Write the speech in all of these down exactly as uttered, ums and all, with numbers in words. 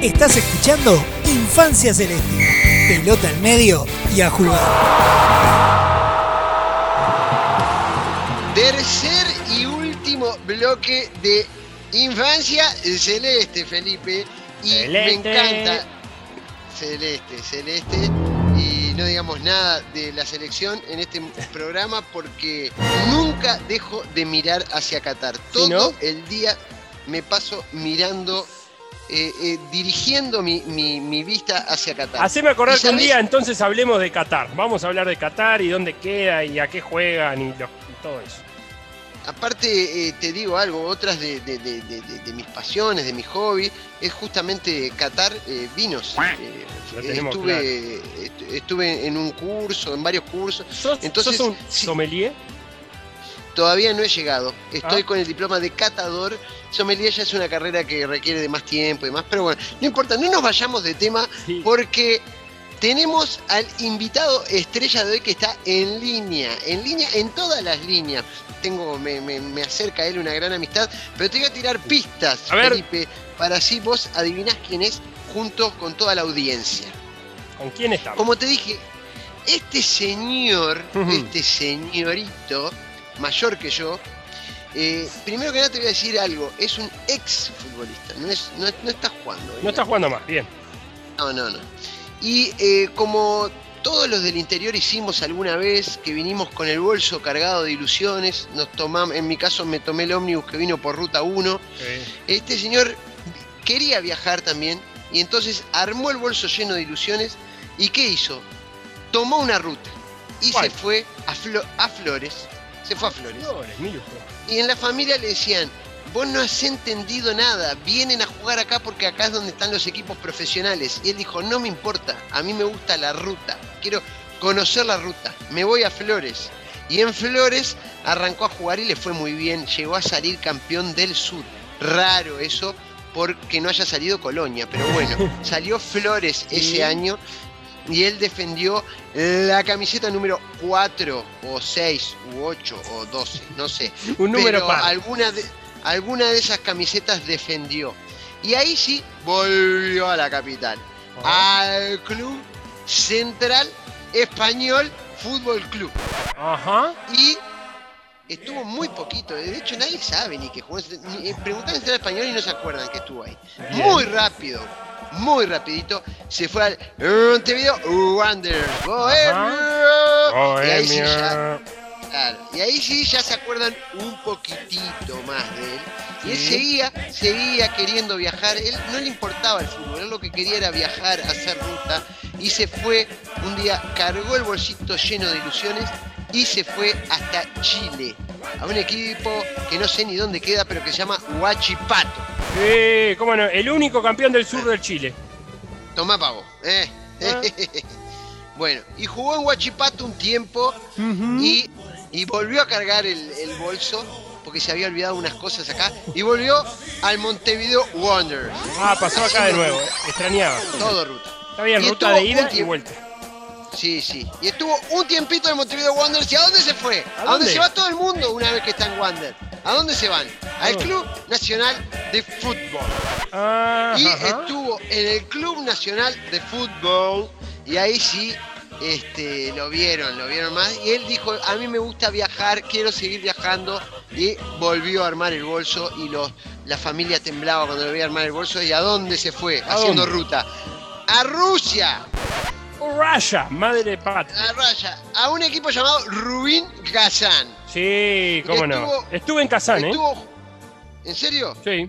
Estás escuchando Infancia Celeste. Pelota al medio y a jugar. Tercer y último bloque de Infancia Celeste, Felipe. Y Celeste. Me encanta. Celeste, Celeste. Y no digamos nada de la selección en este programa porque nunca dejo de mirar hacia Qatar. Todo ¿Sí, no? el día me paso mirando, eh, eh, dirigiendo mi, mi, mi vista hacia Qatar. Haceme acordar ¿Y que un sabés? día entonces hablemos de Qatar. Vamos a hablar de Qatar y dónde queda y a qué juegan y, lo, y todo eso. Aparte, eh, te digo algo, otras de, de, de, de, de mis pasiones, de mi hobby, es justamente Qatar, eh, vinos. Eh, Lo tenemos estuve, est- estuve en un curso, en varios cursos. ¿Sos, Entonces, sos un sí. sommelier? Todavía no he llegado. Estoy Ah. con el diploma de catador. Sommelier ya es una carrera que requiere de más tiempo y demás, pero bueno, no importa, no nos vayamos de tema Sí. porque tenemos al invitado estrella de hoy que está en línea, en línea, en todas las líneas. Tengo, me, me, me acerca a él una gran amistad, pero te voy a tirar pistas, A ver. Felipe, para así vos adivinás quién es junto con toda la audiencia. ¿Con quién estamos? Como te dije, este señor, Ujú. este señorito, mayor que yo, eh, primero que nada te voy a decir algo, es un ex futbolista, no, es, no, no está jugando. No está jugando más, bien. No, no, no. Y eh, como todos los del interior hicimos alguna vez, que vinimos con el bolso cargado de ilusiones, nos tomamos, en mi caso me tomé el ómnibus que vino por Ruta uno, este señor quería viajar también, y entonces armó el bolso lleno de ilusiones, ¿y qué hizo? Tomó una ruta, y ¿Cuál? se fue a, Flo- a Flores, se fue a Flores. Flores, mire usted. Y en la familia le decían, vos no has entendido nada, vienen a jugar acá porque acá es donde están los equipos profesionales. Y él dijo, no me importa, a mí me gusta la ruta, quiero conocer la ruta, me voy a Flores. Y en Flores arrancó a jugar y le fue muy bien, llegó a salir campeón del sur. Raro eso, porque no haya salido Colonia, pero bueno, salió Flores Sí. ese año y él defendió la camiseta número cuatro o seis u ocho o doce, no sé. Un número pero par. alguna de, alguna de esas camisetas defendió. Y ahí sí volvió a la capital, al Club Central Español Fútbol Club. Ajá. Y estuvo muy poquito, de hecho nadie sabe ni que jugó. Ni, eh, preguntan en Central Español y no se acuerdan que estuvo ahí. Bien. Muy rápido, muy rapidito, se fue al Montevideo Wanderers. Bohemio. Y ahí sí ya, claro, y ahí sí ya se acuerdan un poquitito más de él. Y él Sí. seguía, seguía queriendo viajar. Él no le importaba el fútbol, él lo que quería era viajar, hacer ruta. Y se fue, un día cargó el bolsito lleno de ilusiones y se fue hasta Chile, a un equipo que no sé ni dónde queda, pero que se llama Huachipato. Eh, cómo no, el único campeón del sur del Chile. Tomá pavo. ¿eh? Ah. Bueno, y jugó en Huachipato un tiempo y, y volvió a cargar el, el bolso porque se había olvidado unas cosas acá y volvió al Montevideo Wanderers. Ah, pasó acá de nuevo, eh. extrañaba. Todo ruta. Está bien, Y ruta estuvo de ida un y tiempo- vuelta. Sí, sí. Y estuvo un tiempito en Montevideo Wanderers. ¿Y a dónde se fue? ¿A ¿A dónde dónde? se va todo el mundo una vez que está en Wander? ¿A dónde se van? Al dónde? Club Nacional de Fútbol. Ah, Y ajá. estuvo en el Club Nacional de Fútbol. Y ahí sí este, lo vieron, lo vieron más. Y él dijo, a mí me gusta viajar, quiero seguir viajando. Y volvió a armar el bolso y los, la familia temblaba cuando lo veía armar el bolso. ¿Y a dónde se fue? ¿A Haciendo dónde? ruta. A Rusia. Russia, madre patria. A Raya, a un equipo llamado Rubin Kazán. Sí, cómo no. Estuvo- Estuve en Kazán, ¿eh? Estuvo- ¿En serio? Sí.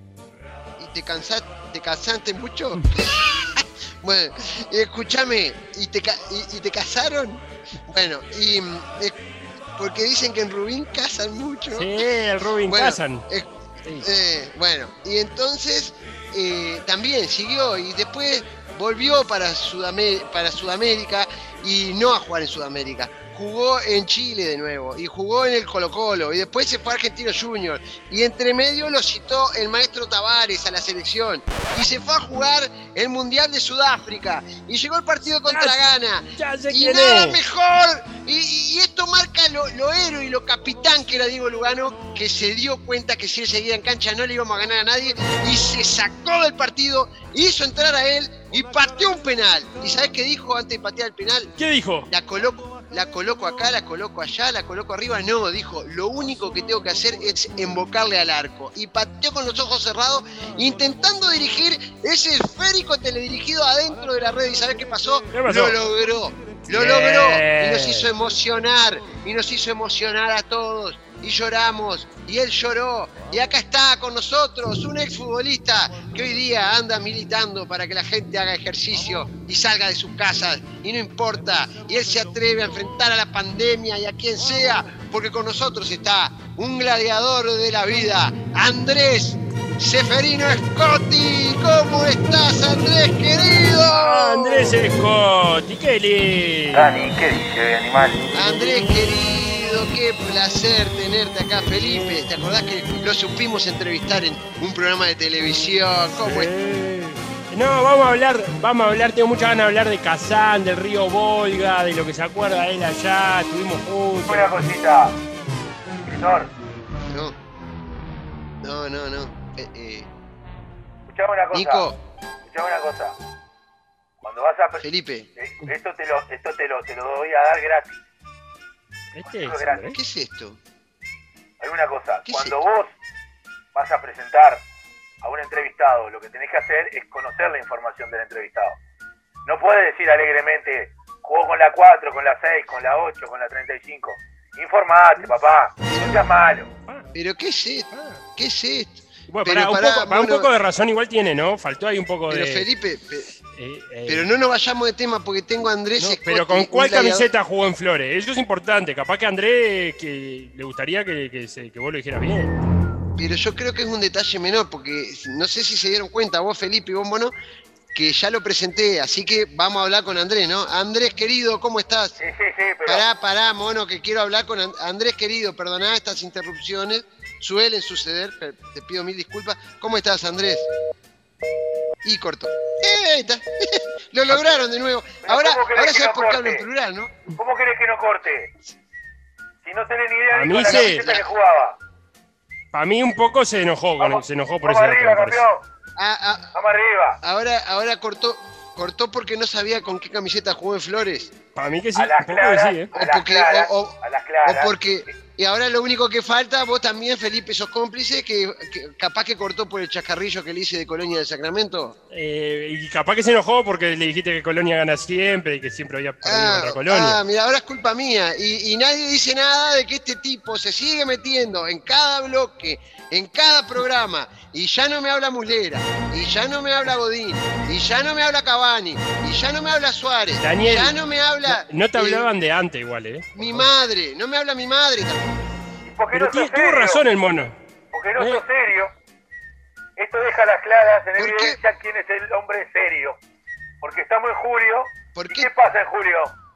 ¿Y te cansaste, te casaste mucho? Bueno, escúchame, ¿y te, ca- y, y te casaron? Bueno, y mm, eh, porque dicen que en Rubín casan mucho. Sí, el Rubin Bueno, Kazán. eh, Sí. eh, bueno, y entonces eh, también siguió y después volvió para, Sudamé- para Sudamérica y no a jugar en Sudamérica. Jugó en Chile de nuevo y jugó en el Colo-Colo y después se fue a Argentino Junior y entre medio lo citó el maestro Tavares a la selección y se fue a jugar el Mundial de Sudáfrica y llegó el partido contra Ya sé- Ghana Ya sé y quién nada es. mejor Y, y esto marca lo, lo héroe y lo capitán que era Diego Lugano, que se dio cuenta que si él seguía en cancha no le íbamos a ganar a nadie y se sacó del partido, hizo entrar a él y pateó un penal. ¿Y sabés qué dijo antes de patear el penal? ¿Qué dijo? La coloco, la coloco acá, la coloco allá, la coloco arriba. No, dijo, lo único que tengo que hacer es embocarle al arco. Y pateó con los ojos cerrados, intentando dirigir ese esférico teledirigido adentro de la red. ¿Y sabés qué pasó? ¿Qué pasó? Lo logró. Lo Bien. logró y nos hizo emocionar, y nos hizo emocionar a todos, y lloramos, y él lloró, y acá está con nosotros un exfutbolista que hoy día anda militando para que la gente haga ejercicio y salga de sus casas, y no importa, y él se atreve a enfrentar a la pandemia y a quien sea, porque con nosotros está un gladiador de la vida, Andrés Ceferino Scotti. ¿Cómo estás, Andrés, querido? Andrés Scotti, qué lindo. Dani, ¿qué dice, animal? Andrés, querido, qué placer tenerte acá, Felipe. ¿Te acordás que lo supimos entrevistar en un programa de televisión? ¿Cómo es? Eh, No, vamos a hablar, vamos a hablar, tengo muchas ganas de hablar de Kazán, del río Volga, de lo que se acuerda él allá, estuvimos juntos. Una cosita, escritor, No, no, no, no. Eh, eh, escuchame una cosa. Nico, Escuchame una cosa. Cuando vas a... Felipe, Eh, Esto te lo, esto te lo, te lo voy a dar gratis. Este es, Grande. Andrés. ¿qué es esto? Hay una cosa. ¿Qué es Cuando esto? vos vas a presentar a un entrevistado, lo que tenés que hacer es conocer la información del entrevistado. No puedes decir alegremente, jugó con la cuatro, con la seis, con la ocho, con la treinta y cinco. Informate, papá. No seas malo. ¿Pero qué es esto? Ah. ¿Qué es esto? Bueno, Pero pará, un, pará, poco, pará, un mono. poco de razón igual tiene, ¿no? Faltó ahí un poco Pero de... Felipe, pe- eh, eh, pero no nos vayamos de tema porque tengo a Andrés no, Scotti, pero ¿con un cuál gladiador. camiseta jugó en Flores? Eso es importante. Capaz que a Andrés que le gustaría que, que, se- que vos lo dijeras bien. Pero yo creo que es un detalle menor, porque no sé si se dieron cuenta, vos Felipe y vos Mono, que ya lo presenté, así que vamos a hablar con Andrés, ¿no? Andrés, querido, ¿cómo estás? Sí, sí, sí, pero... Pará, pará, Mono, que quiero hablar con And- Andrés, querido, perdoná estas interrupciones, suelen suceder, pe- te pido mil disculpas. ¿Cómo estás, Andrés? Y cortó. ¡Eh, ahí está! Lo lograron de nuevo. Pero Ahora, ¿cómo querés ahora que sabes no por qué hablo en corte? plural, ¿no? ¿Cómo querés que no corte? Si no tenés ni idea A ni mí con la sí. camiseta que jugaba. Para mí un poco se enojó, con, Vamos, se enojó por vamos ese dato, arriba, me parece. campeón. Ah, ah, Vamos arriba. ahora, ahora cortó, cortó porque no sabía con qué camiseta jugó en Flores. Para mí que sí, A las un poco que claras, sí, ¿eh? O a las porque- claras, o- o- a las claras. O porque, y ahora lo único que falta, vos también, Felipe, sos cómplice, que, que capaz que cortó por el chascarrillo que le hice de Colonia del Sacramento. Eh, y capaz que se enojó porque le dijiste que Colonia gana siempre y que siempre había perdido Ah, contra Colonia. ah, mira, ahora es culpa mía. Y, y nadie dice nada de que este tipo se sigue metiendo en cada bloque, en cada programa. Y ya no me habla Muslera, y ya no me habla Godín, y ya no me habla Cavani, y ya no me habla Suárez, Daniel, ya no me habla No te eh, hablaban de antes igual, ¿eh? mi madre, no me habla mi madre. ¿Y por qué Pero no sos tiene- tuvo serio? razón el mono. Porque no Eh. sos serio. Esto deja las claras en ¿Por qué? evidencia quién es el hombre serio. Porque estamos en julio. ¿Por ¿Y qué? qué pasa en julio?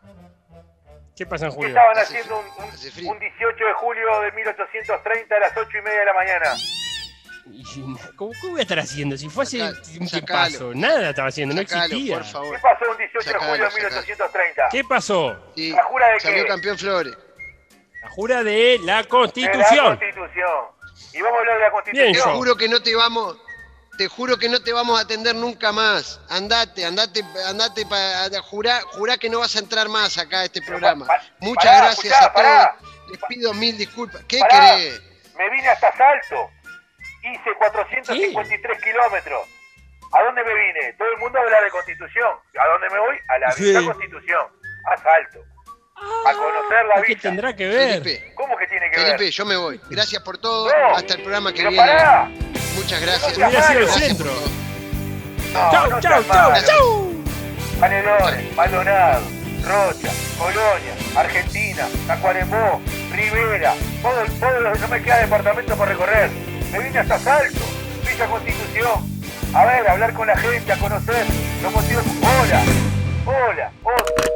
¿Qué pasa en ¿Qué julio? estaban Hace haciendo frío, un, un- hace frío. un dieciocho de julio de mil ochocientos treinta a las ocho y media de la mañana? Y- ¿Cómo, ¿Cómo voy a estar haciendo? Si fue hace Sacalo, un sacalo. tipazo, nada estaba haciendo, no Sacalo, existía. por favor. ¿Qué pasó un dieciocho de Sacalo, julio de sacalo. mil ochocientos treinta? ¿Qué pasó? Sí, ¿La jura de salió qué? campeón Flores. La jura de la De la Constitución. Constitución. Y vamos a hablar de la Constitución. Bien, Te yo. juro que no te vamos, te juro que no te vamos a atender nunca más. Andate, andate, andate para jurar, jurá que no vas a entrar más acá a este programa. pa- Muchas pará, gracias escuchá, a todos. pará. Les pido mil disculpas. ¿Qué Pará, querés? me vine hasta Salto. Hice cuatrocientos cincuenta y tres kilómetros. ¿A dónde me vine? Todo el mundo habla de Constitución. ¿A dónde me voy? A la Sí. Villa Constitución. A Salto. A conocer la ¿Qué villa. tendrá que ver? Felipe, ¿Cómo que tiene que Felipe, ver? yo me voy. Gracias por todo. No, Hasta el programa que pero viene. pará. Muchas gracias. No Hubiera sido el Gracias centro. por todo. No, Chau, no chau, seas chau, malo. chau. Canelones, Maldonado, Rocha, Colonia, Argentina, Tacuarembó, Rivera, todo, todo, no me queda departamento por recorrer. Me vine hasta Salto, Villa Constitución. A ver, a hablar con la gente, a conocer los motivos. Hola, hola, hola.